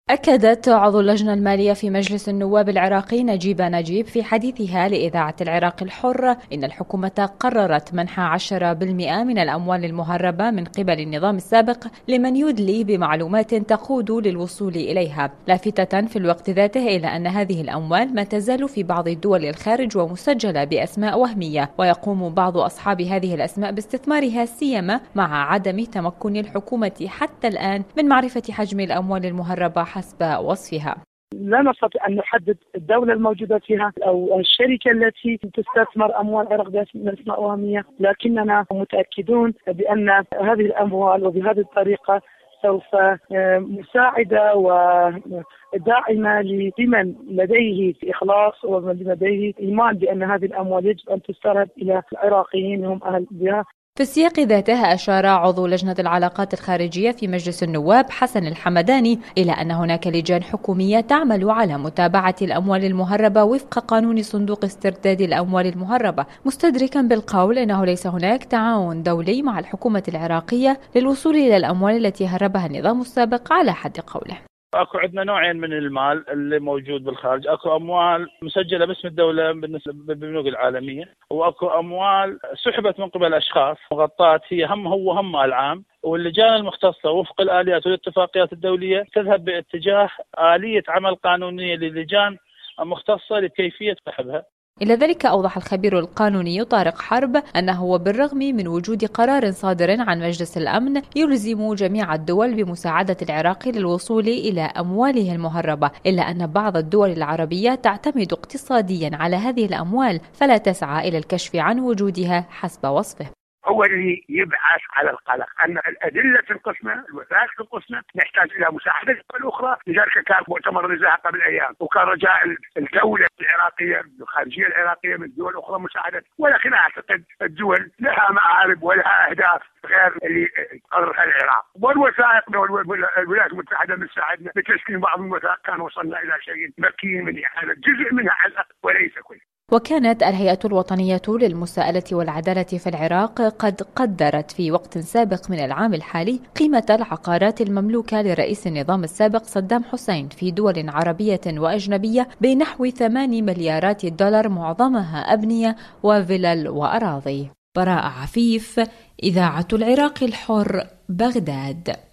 أكدت عضو اللجنة المالية في مجلس النواب العراقي نجيبة نجيب في حديثها لإذاعة العراق الحر إن الحكومة قررت منح 10% من الأموال المهربة من قبل النظام السابق لمن يدلي بمعلومات تقود للوصول إليها، لافتة في الوقت ذاته إلى أن هذه الأموال ما تزال في بعض الدول الخارج ومسجلة بأسماء وهمية، ويقوم بعض أصحاب هذه الأسماء باستثمارها سيما مع عدم تمكن الحكومة حتى الآن من معرفة حجم الأموال المهربة حسب وصفها. لا نستطيع أن نحدد الدولة الموجودة فيها أو الشركة التي تستثمر أموال العراق بأسماء وهمية، لكننا متأكدون بأن هذه الأموال وبهذه الطريقة سوف مساعدة وداعمة لمن لديه إخلاص ومن لديه إيمان بأن هذه الأموال يجب أن تسترد إلى العراقيين هم أهل بها. في السياق ذاته أشار عضو لجنة العلاقات الخارجية في مجلس النواب حسن الحمداني إلى أن هناك لجان حكومية تعمل على متابعة الأموال المهربة وفق قانون صندوق استرداد الأموال المهربة، مستدركا بالقول أنه ليس هناك تعاون دولي مع الحكومة العراقية للوصول إلى الأموال التي هربها النظام السابق على حد قوله. اكو عندنا نوعين من المال اللي موجود بالخارج، اكو اموال مسجله باسم الدوله بالنسبه بالبنوك العالميه، واكو اموال سحبت من قبل اشخاص مغطاه هي هم مال عام، واللجان المختصه وفق الاليات والاتفاقيات الدوليه تذهب باتجاه اليه عمل قانونيه للجان مختصه لكيفيه سحبها. إلى ذلك أوضح الخبير القانوني طارق حرب أنه وبالرغم من وجود قرار صادر عن مجلس الأمن يلزم جميع الدول بمساعدة العراق للوصول إلى أمواله المهربة، إلا أن بعض الدول العربية تعتمد اقتصاديا على هذه الأموال فلا تسعى إلى الكشف عن وجودها حسب وصفه. هو اللي يبعث على القلق أن الأدلة تنقصنا، الوثائق تنقصنا، نحتاج إلى مساعدة الدول الأخرى. لذلك كان مؤتمر نزاهة قبل أيام، وكان رجاء الدولة العراقية الخارجية العراقية من الدول الأخرى مساعدة، ولكن أعتقد الدول لها مآرب ولها أهداف غير اللي قررها العراق، والوثائق الولايات المتحدة من ساعدنا بتسليم بعض الوثائق كان وصلنا إلى شيء مكين من إعادة جزء منها على الأقل وليس كله. وكانت الهيئة الوطنية للمساءلة والعدالة في العراق قد قدرت في وقت سابق من العام الحالي قيمة العقارات المملوكة لرئيس النظام السابق صدام حسين في دول عربية وأجنبية بنحو 8 مليارات دولار، معظمها أبنية وفلل وأراضي. براء عفيف، إذاعة العراق الحر، بغداد.